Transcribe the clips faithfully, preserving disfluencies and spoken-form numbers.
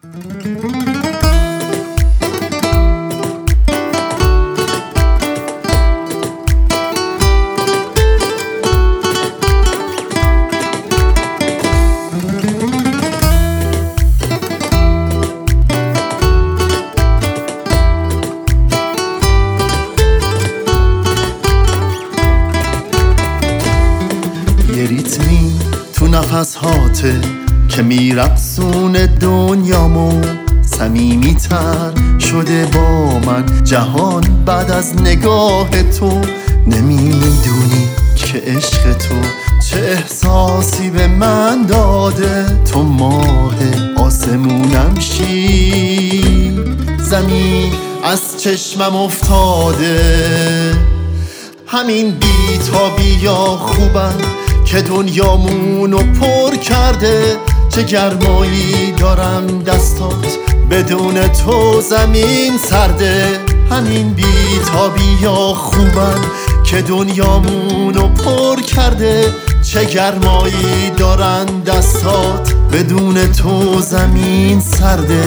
یه ریتمی تو نفس هاته که میرقصونه دنیامو، صمیمی تر شده با من جهان بعد از نگاه تو. نمیدونی که عشق تو چه احساسی به من داده، تو ماه آسمونم شی، زمین از چشمم افتاده. همین بی تا بیا خوبم که دنیامونو پر کرده، چه گرمایی دارم دستات بدون تو زمین سرده. همین بی تا بیا خوبم که دنیامونو پر کرده، چه گرمایی دارن دستات بدون تو زمین سرده.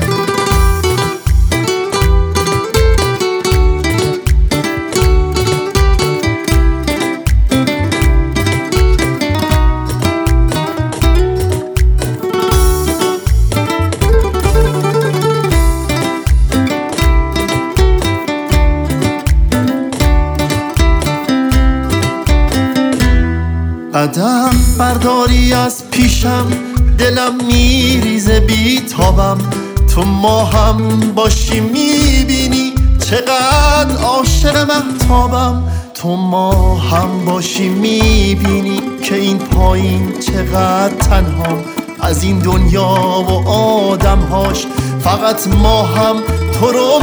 قدم برداری از پیشم، دلم میریزه بی تابم. تو ما هم باشی میبینی چقدر عاشق مهتابم. تو ما هم باشی میبینی که این پایین چقدر تنهام. از این دنیا و آدمهاش فقط ما هم تو رو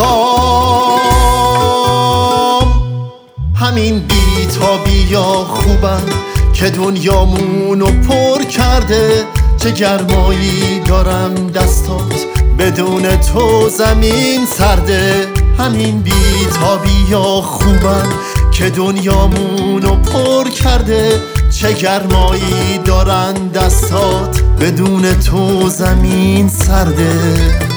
میخوام. همین بی تا بیا خوبم که دنیامونو پر کرده، چه گرمایی دارم دستات بدون تو زمین سرده. همین بی تا بیا خوبم که دنیامونو پر کرده، چه گرمایی دارن دستات بدون تو زمین سرده.